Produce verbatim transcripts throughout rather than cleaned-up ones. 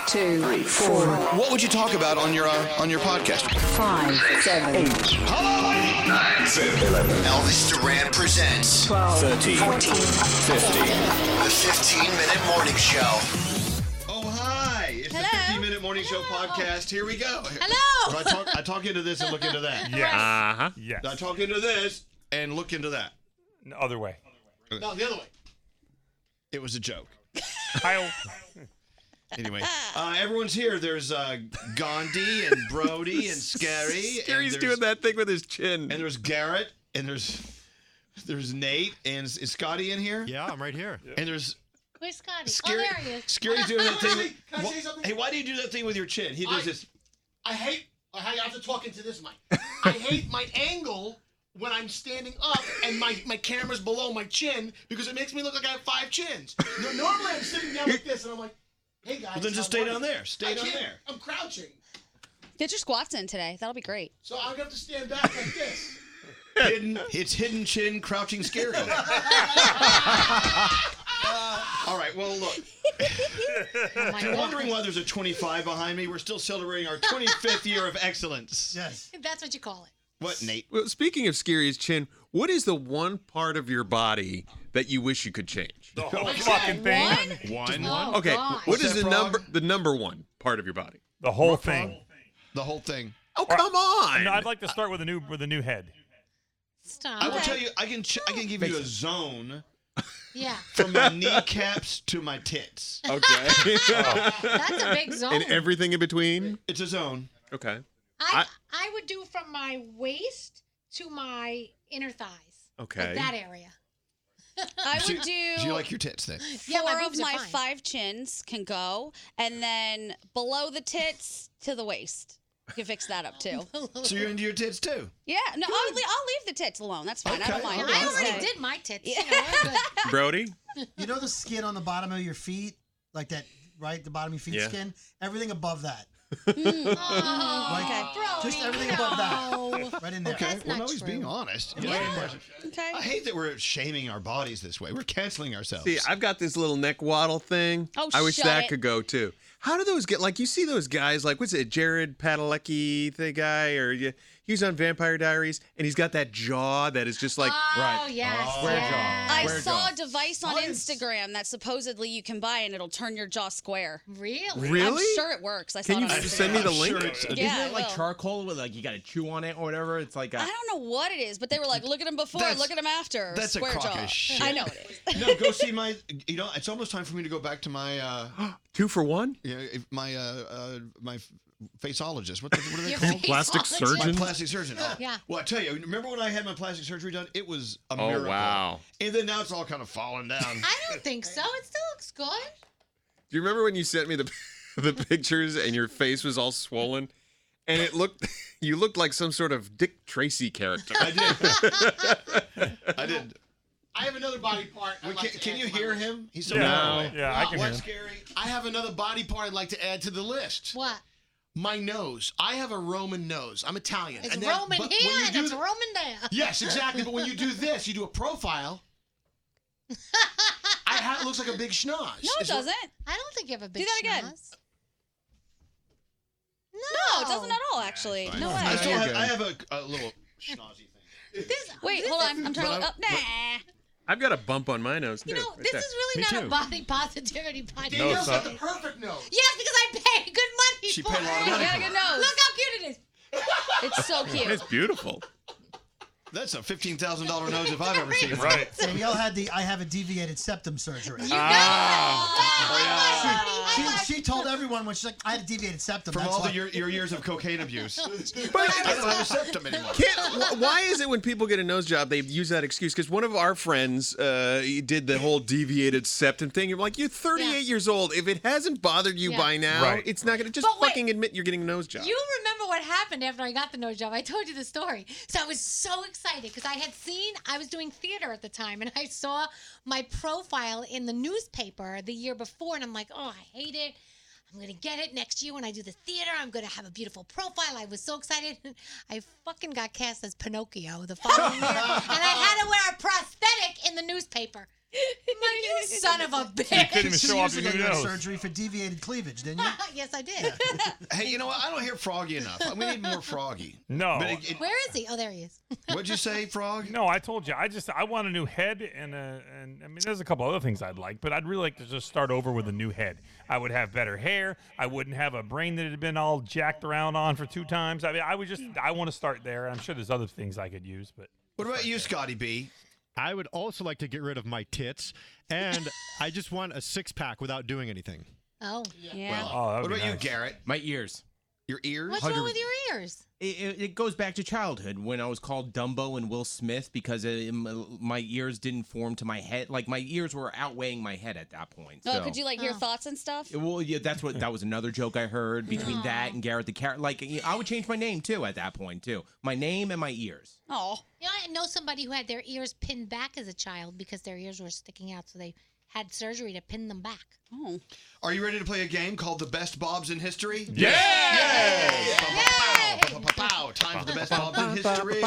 two, three, four. What would you talk about on your uh, on your podcast? Five, seven, eight. Hello, nine, seven, eleven. Elvis Duran presents twelve, thirteen, fourteen, fifteen. The fifteen-minute morning show. Oh, hi. It's Hello. the fifteen-minute morning show podcast. Here we go. Hello. So I talk, I talk into this and look into that. Yes. Uh-huh. Yes. I talk into this and look into that. No, other way. No, the other way. It was a joke. Kyle. Anyway, uh, everyone's here. There's uh, Gandhi and Brody and Scary. Scary's and doing that thing with his chin. And there's Garrett. And there's there's Nate. And is, is Scotty in here? Yeah, I'm right here. And there's Where's Scotty? Scary. Oh, there he is. Scary's doing that thing. With, Can I say Wha- something? Hey, why do you do that thing with your chin? He does I- this. I hate. I have to talk into this mic. I hate my angle when I'm standing up and my, my camera's below my chin because it makes me look like I have five chins. No, normally I'm sitting down like this and I'm like, hey guys. Well, then just how stay are down you? there. Stay I down can't- there. I'm crouching, Get your squats in today. That'll be great. so I'm gonna have to stand back like this. Hidden, it's hidden chin, crouching Scary. All right, well, look. Oh If you're wondering why there's a twenty-five behind me, we're still celebrating our twenty-fifth year of excellence. Yes. That's what you call it. What, Nate? Well, speaking of Scary's chin, what is the one part of your body that you wish you could change? The whole fucking thing. One. Oh, Okay, God. what What's is that the frog? number the number one part of your body? The whole thing. The whole thing. Oh, come on. No, I'd like to start with a new with a new head. Stop. I will tell you, I can ch- I can give you a zone Yeah. from my kneecaps to my tits. Okay. That's a big zone. And everything in between? It's a zone. Okay. I, I would do from my waist to my inner thighs. Okay. Like that area. I So- would do Do you like your tits then? Yeah, my four of boobs are my fine. five chins can go, and then below the tits to the waist. You can fix that up too. So you're into your tits too? Yeah, no, I'll, le- I'll leave the tits alone. That's fine. I Okay. don't mind. I I'll already stay. did my tits. Yeah. You know, we're good. Brody? You know the skin on the bottom of your feet? Like that, right? The bottom of your feet Yeah. skin? Everything above that. Oh, Like, Okay. Brody, just everything above that. no. Right in there. Okay. That's well, not no, he's true. being honest. Yeah. Okay. I hate that we're shaming our bodies this way. We're canceling ourselves. See, I've got this little neck waddle thing. Oh, I wish shut that it. could go too. How do those get? Like, you see those guys, like, what's it, Jared Padalecki, the guy, or you, he was on Vampire Diaries, and he's got that jaw that is just like, Oh, yes. Square yes. jaw. I Square saw jaw. a device on Science. Instagram that supposedly you can buy and it'll turn your jaw square. Really? really? I'm sure it works. I saw Can it you on just Instagram. send me the I'm link? sure it's- Yeah, Isn't I it like will. charcoal with like you got to chew on it or whatever? It's like a, I don't know what it is, but they were like, look at him before, That's- look at him after. that's a Square crock jaw. of shit. I know it is. No, go see my. You know, it's almost time for me to go back to my. Uh, Two for one? you know, if my uh, uh, my f- faceologist. What, the, what are they Your called? Plastic faceologist. surgeon? My plastic surgeon. Oh. Yeah. Well, I tell you, remember when I had my plastic surgery done? It was a Oh, miracle. wow. And then now it's all kind of falling down. I don't think so. It still looks good. Do you remember when you sent me the the pictures and your face was all swollen? And it looked, you looked like some sort of Dick Tracy character. I did. I did. I have another body part. I'd Wait, like can to can add you to my hear list. him? He's so Yeah, far away. yeah, I can hear What's him. scary? I have another body part I'd like to add to the list. What? My nose. I have a Roman nose. I'm Italian. It's And then- Roman but here when you and do it's th- Roman there. Yes, exactly. But when you do this, you do a profile. I ha- it looks like a big schnoz. No, it It's what- doesn't. I don't think you have a big Do that again. schnoz. No, it doesn't at all, actually. No I way. still you're have, good. I have a, a little schnozzy thing. This, Wait, this hold is- on. I'm trying to but look up. Nah. I've got a bump on my nose, too. You know, right this there. is really Me not too. a body positivity podcast. No, Danielle's it's got not. the perfect nose. Yes, because I pay good money She for paid a lot of it. money You got a for good it. nose. Look how cute it is. It's so cute. It's beautiful. That's a fifteen thousand dollars nose if I've ever seen it. Right. Danielle had the I have a deviated septum surgery. You Ah. She, she, she told everyone when she's like, I had a deviated septum. From That's all why. the, your, your years of cocaine abuse. But I don't have a septum anymore. Can't, wh- why is it when people get a nose job, they use that excuse? Because one of our friends uh, he did the whole deviated septum thing. You're like, you're thirty-eight Yeah. years old. If it hasn't bothered you Yeah. by now, Right. it's not going to just But wait. fucking admit you're getting a nose job. You remember what happened after I got the nose job? I told you the story. So I was so excited because I had seen, I was doing theater at the time, and I saw my profile in the newspaper the year before, and I'm like, oh, I hate it. I'm going to get it next year when I do the theater. I'm going to have a beautiful profile. I was so excited. I fucking got cast as Pinocchio the following year, and I had to wear a prosthetic in the newspaper. You son of a You couldn't bitch. even Two show off years your ago, new you had nose. surgery for deviated cleavage, didn't you? Yes, I did. Hey, you know what? I don't hear Froggy enough. We need more Froggy. No. But it, it, Where is he? Oh, there he is. what'd you say, Frog? No, I told you. I just I want a new head, and uh, and I mean, there's a couple other things I'd like, but I'd really like to just start over with a new head. I would have better hair. I wouldn't have a brain that had been all jacked around on for two times. I mean, I would just I want to start there. I'm sure there's other things I could use, but What about you, Scotty B? I would also like to get rid of my tits, and I just want a six pack without doing anything. Oh. Yeah. oh, that would What be about you, nice. Garrett? My ears. Your ears? What's wrong with your ears? It, it, it goes back to childhood when I was called Dumbo and Will Smith because uh, m- my ears didn't form to my head. Like my ears were outweighing my head at that point. Oh, so. could you like hear thoughts and stuff? Well, yeah, that's what that was another joke I heard between that and Garrett the Carrot. Like, you know, I would change my name too at that point too. My name and my ears. Oh. You know, I know somebody who had their ears pinned back as a child because their ears were sticking out, so they had surgery to pin them back. Oh. Are you ready to play a game called the Best Bobs in History? Yeah! Yay! Pow, pow, pow. Time for the Best Bobs in History.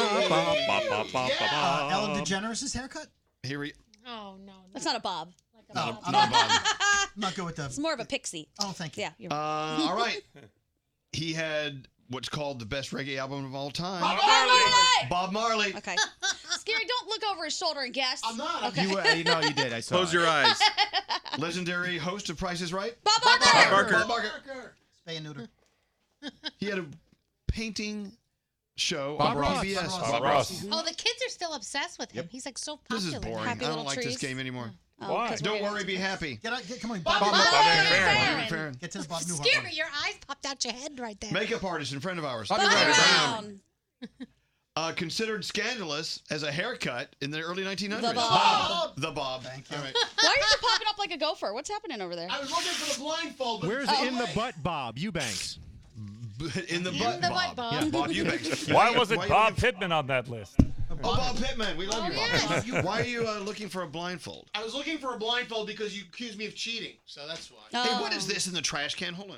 Uh, Ellen DeGeneres' haircut? Here we. Oh, no. That's not a bob. No, I'm Not not, Bob. I'm not good with the. It's more of a pixie. Oh, thank you. Yeah. You're Uh, all right. He had what's called the best reggae album of all time. Bob Marley! Bob Marley. Okay. Scary, don't look over his shoulder and guess. I'm not. Okay. You, uh, you know, you did. I saw. Close it. your eyes. Legendary host of Price is Right. Bob Barker! Bob Barker. Bob Barker. Spay and neuter. He had a painting show Bob on Ross. P B S. Bob Bob Ross. Oh, the kids are still obsessed with him. He's like so popular. This is boring. Happy I don't Little like this Trees. game anymore. Oh, Why? 'cause Don't we're- worry, be happy. Get out, get, come on, Bob Bob. Bob Barker. Barker. Farron. Get to the Bob Newhart. Scary, one. your eyes popped out your head right there. Makeup artist and friend of ours. Bobby Brown. Uh, considered scandalous as a haircut in the early nineteen hundreds. The Bob. The Bob. Thank you. Why are you popping up like a gopher? What's happening over there? I was looking for the blindfold. But Where's oh, in the wait. butt Bob Eubanks? In the butt, the Bob. butt, Bob. Yeah, Bob Eubanks. Why wasn't Why you Bob looking Pittman on that list? for- Oh, Bob Pittman. We love Oh, you, yes. Bob. Why are you uh, looking for a blindfold? I was looking for a blindfold because you accused me of cheating, so that's why. Hey, what Oh. is this in the trash can? Hold on.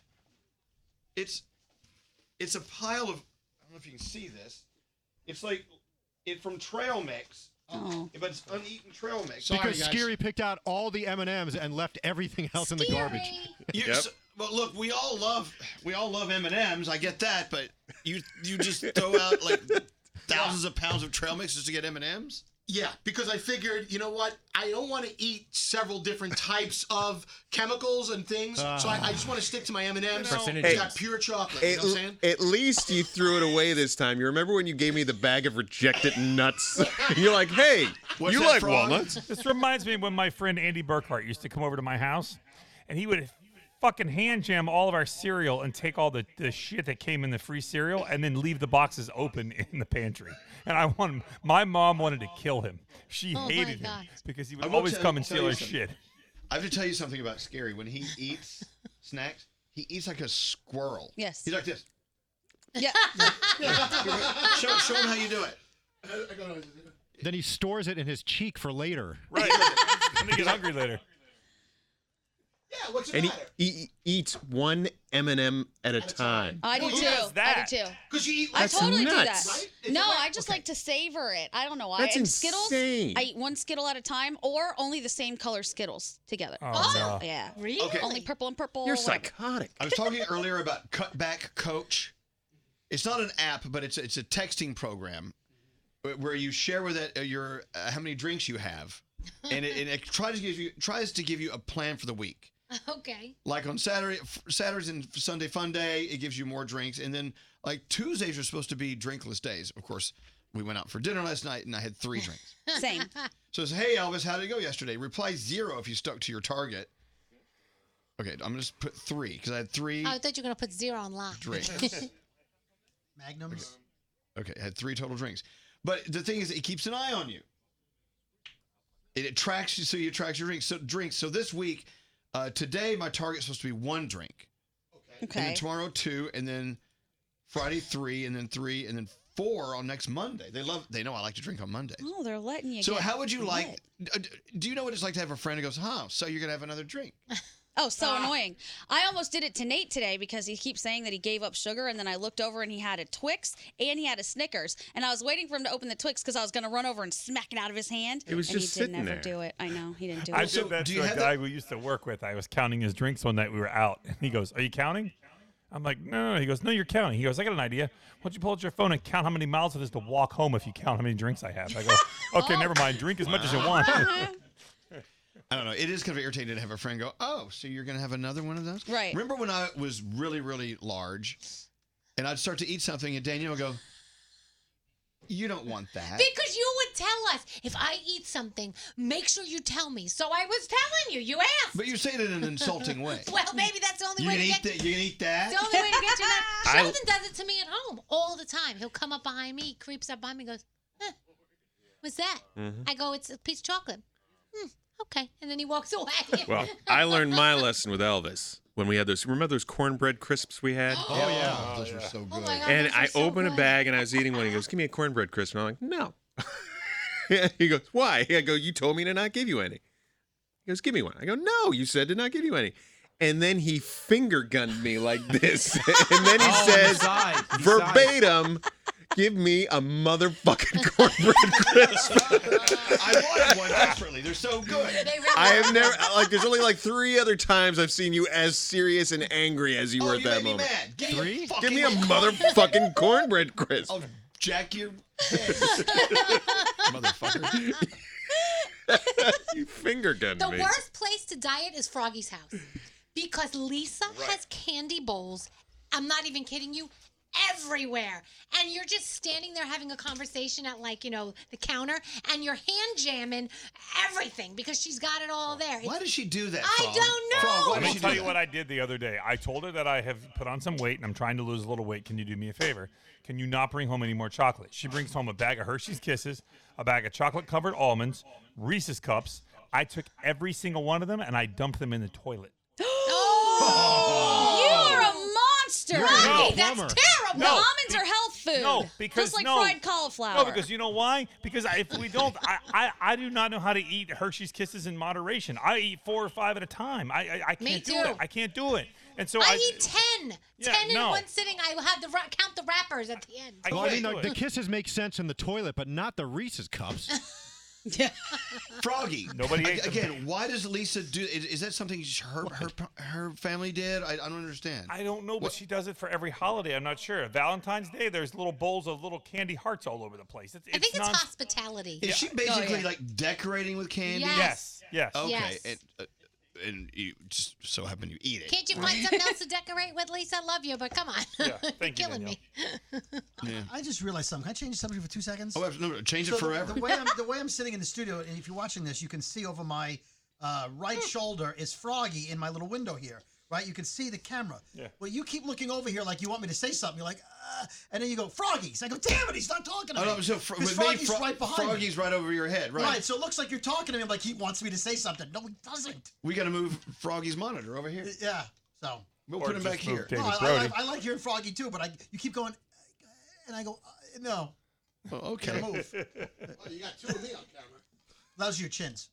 It's it's a pile of. I don't know if you can see this. It's like it from trail mix, Oh. but it's uneaten trail mix. Sorry, Because guys. Scary picked out all the M and M's and left everything else in the garbage. Scary. You, Yep. so- well, look, we all love we all love M and M's. I get that, but you you just throw out like thousands of pounds of trail mix just to get M and M's. Yeah, because I figured, you know what? I don't want to eat several different types of chemicals and things, so I, I just want to stick to my M and M's. Percentage. It's Hey. got pure chocolate. You know At, what I'm saying? at least you threw it away this time. You remember when you gave me the bag of rejected nuts? You're like, hey, What's you that, like Frog? walnuts? This reminds me of when my friend Andy Burkhart used to come over to my house, and he would fucking hand jam all of our cereal and take all the, the shit that came in the free cereal and then leave the boxes open in the pantry. And I want my mom wanted to kill him. She Oh, my hated him God. because he I would will always tell- come and tell steal you our something. shit. I have to tell you something about Scary. When he eats snacks, he eats like a squirrel. Yes. He's like this. Yeah. Show, show him how you do it. Then he stores it in his cheek for later. Right. I'm gonna get hungry later. Yeah, what's the And he, matter? he eats one M and M at a time. I do Who too. does I that? do too. Because you eat I like That's totally do nuts. that. Right? Is No, it right? I just Okay. like to savor it. I don't know why. That's And Skittles, insane. I eat one Skittle at a time, or only the same color Skittles together. Oh, no. Yeah. Really? Okay. Only purple and purple. You're whatever. psychotic. I was talking earlier about Cutback Coach. It's not an app, but it's it's a texting program wh- where you share with it uh, your uh, how many drinks you have, and it, and it tries to give you tries to give you a plan for the week. Okay. Like on Saturday, f- Saturdays and Sunday Fun Day, it gives you more drinks, and then like Tuesdays are supposed to be drinkless days. Of course, we went out for dinner last night, and I had three drinks. Same. So it's, hey Elvis, how did it go yesterday? Reply zero if you stuck to your target. Okay, I'm gonna just put three because I had three Oh, I thought you were going to put zero on lock. drinks. Magnums. Okay, I had three total drinks. But the thing is, it keeps an eye on you. It, it tracks you, so you track your drinks. So drinks. So this week, uh, today my target's supposed to be one drink, and Okay. then tomorrow two, and then Friday three, and then three, and then four on next Monday. They love. They know I like to drink on Mondays. Oh, they're letting you. So get how would you lit. like? uh, Do you know what it's like to have a friend who goes, "Huh? So you're gonna have another drink?" Oh, so annoying. I almost did it to Nate today because he keeps saying that he gave up sugar, and then I looked over and he had a Twix and he had a Snickers. And I was waiting for him to open the Twix because I was going to run over and smack it out of his hand. It was and just he did sitting never there. do it. I know. He didn't do I it. did that do you to a have guy that- we used to work with. I was counting his drinks one night. We were out, and he goes, "Are you counting?" I'm like, "No, no." He goes, "No, you're counting." He goes, "I got an idea. Why don't you pull out your phone and count how many miles it is to walk home if you count how many drinks I have?" I go, "Okay, never mind. Drink as much as you want." I don't know. It is kind of irritating to have a friend go, "Oh, so you're going to have another one of those?" Right. Remember when I was really, really large, and I'd start to eat something, and Danielle would go, "You don't want that." Because you would tell us, if I eat something, make sure you tell me. So I was telling you. You asked. But you say it in an insulting way. Well, maybe that's the only You way can to eat get that. You can eat that. It's the only way to get you that. I- Sheldon does it to me at home all the time. He'll come up behind me, he creeps up behind me, goes, eh, "What's that?" Mm-hmm. I go, "It's a piece of chocolate." Hmm, okay, and then he walks away. Well, I learned my lesson with Elvis when we had those. Remember those cornbread crisps we had? Oh, yeah. Those were so Oh good. my God, And those are I so opened a good. bag and I was eating one. He goes, "Give me a cornbread crisp." And I'm like, "No." He goes, "Why?" I go, "You told me to not give you any." He goes, "Give me one." I go, "No, you said to not give you any." And then he finger gunned me like this. And then he Oh, says, he sighed. He verbatim, "Give me a motherfucking cornbread crisp." I wanted one desperately. They're so good. They really I have are. never, like, there's only like three other times I've seen you as serious and angry as you Oh, were at you that made me moment. mad. Give me Three? a fucking Give me a motherfucking cornbread crisp. I'll jack your head. Motherfucker. You finger gunned The me. worst place to diet is Froggy's house because Lisa has candy bowls. I'm not even kidding you. Everywhere, and you're just standing there having a conversation at, like, you know, the counter, and you're hand jamming everything because she's got it all there. Why does she do that? I Frog? don't know. Frog, why Let does me she tell do you that? what I did the other day. I told her that I have put on some weight and I'm trying to lose a little weight. Can you do me a favor? Can you not bring home any more chocolate? She brings home a bag of Hershey's Kisses, a bag of chocolate-covered almonds, Reese's Cups. I took every single one of them and I dumped them in the toilet. You are a monster. You're Froggy, no that's plumber. terrible. No. Almonds are health food. No, because just like no. fried cauliflower. No, because you know why? Because I, if we don't, I, I, I do not know how to eat Hershey's Kisses in moderation. I eat four or five at a time. I, I, I can't Me do too. it. I can't do it. And so I, I, eat ten. Yeah, ten in no. one sitting. I have to ra- count the wrappers at the end. I Well, I can't mean, do the, it. the kisses make sense in the toilet, but not the Reese's cups. Froggy. Nobody A- ate them. Again, why does Lisa do? Is, is that something her her her family did? I, I don't understand. I don't know, but What- she does it for every holiday. I'm not sure. Valentine's Day, there's little bowls of little candy hearts all over the place. It's, I think it's non- hospitality. Is she basically Oh, yeah. like decorating with candy? Yes. Yes, yes. Okay. Yes. And, uh, and you just so happen you eat it. Can't you find something else to decorate with, Lisa? I love you, but come on. Yeah, thank you, Killing me. I just realized something. Can I change the subject for two seconds? Oh, no, no, change it So the- forever. The, way I'm the way I'm sitting in the studio, and if you're watching this, you can see over my uh, right shoulder is Froggy in my little window here. Right, you can see the camera. Yeah. Well, you keep looking over here like you want me to say something. You're like, uh, and then you go, Froggy's. I go, damn it, he's not talking to Oh, me. no, so fr- 'Cause with me, Froggy's Fro- right behind me. Froggy's right over your head, right? Right, so it looks like you're talking to him like he wants me to say something. No, he doesn't. We got to move Froggy's monitor over here. Yeah, so. We'll Or put him just back move here. David No, I, I, Brody. I, I like hearing Froggy too, but I you keep going, and I go, uh, no, Oh, okay. gotta move. Oh, you got two of me on camera. Those are your chins.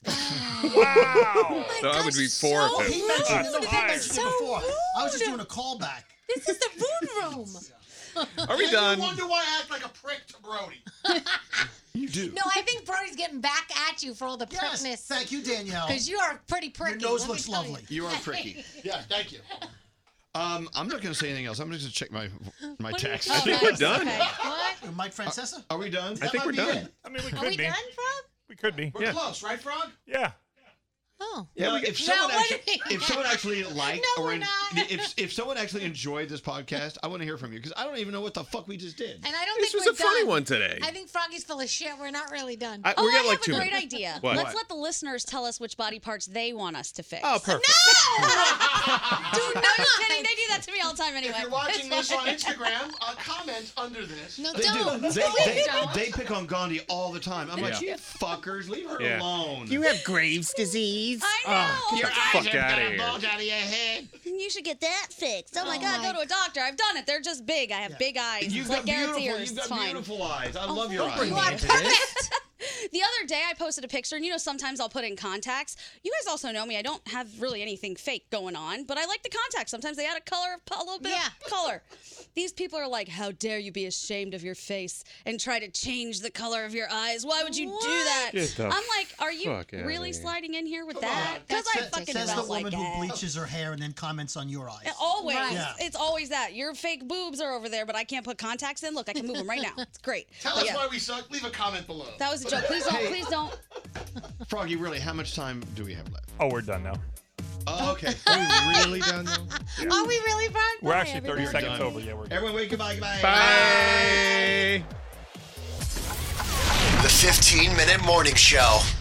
Wow. So I would be four of Oh, him. he mentioned, no, he Fired. mentioned it before. I was just doing a callback. This is the food room. Are we And done? You wonder why I act like a prick to Brody. You do. No, I think Brody's getting back at you for all the Yes, prickness. thank you, Danielle. Because you are pretty pricky. Your nose let me looks tell you. lovely. You are pricky. Yeah, thank you. Um, I'm not going to say anything else. I'm just going to check my my What do you- text. oh, think we're nice. done. Okay. What? Mike Francesa? Are we done? I think might we're be done. it. I mean, we Are could we be. done, Frog? We could be. We're Yeah. close, right, Frog? Yeah. Oh. Yeah, we if get- someone No, what actually, do you- if someone actually liked No, or we're en- not. if if someone actually enjoyed this podcast, I want to hear from you because I don't even know what the fuck we just did. And I don't This think was we're a funny done. one today. I think Froggy's full of shit. We're not really done. I, Oh, we got I like have two a great minutes. idea. What? Let's What? let the listeners tell us which body parts they want us to fix. Oh, perfect. no! Dude, no, I'm kidding. They do that to me all the time anyway. If you're watching It's this on fine. Instagram, uh, comment under this. No, They don't. do. They, Please they, don't. they pick on Gandhi all the time. I'm like, Yeah. you fuckers, leave her Yeah. alone. You have Graves' disease. I know. Get the fuck out of here. Bulge out of your head. You should get that fixed. Oh my Oh God, my- go to a doctor. I've done it. They're just big. I have big eyes. You've it's got like Garrett's beautiful, ears. you've It's got fine. beautiful eyes. I love Oh, your thank eyes. You are perfect. The other day I posted a picture, and you know sometimes I'll put in contacts. You guys also know me. I don't have really anything fake going on, but I like the contacts. Sometimes they add a color, a little bit Yeah. of color. These people are like, how dare you be ashamed of your face and try to change the color of your eyes? Why would you do that? Get the I'm like, are you fuck outta really here. sliding in here with Come that? on. Because I That's fucking Says the don't woman like who it. bleaches her hair and then comments on your eyes. Always. Right. Yeah. It's always that. Your fake boobs are over there, but I can't put contacts in. Look, I can move them right now. It's great. Tell But us yeah, why we suck. Leave a comment below. that was a joke. Please don't. Please don't. Froggy, really, how much time do we have left? Oh, we're done now. Oh, okay. Are we really done though? Are we really, Brian? We're Bye, actually thirty everybody. seconds done. over. Yeah, we're good. Everyone, wait, goodbye, goodbye. Bye. The fifteen minute morning show.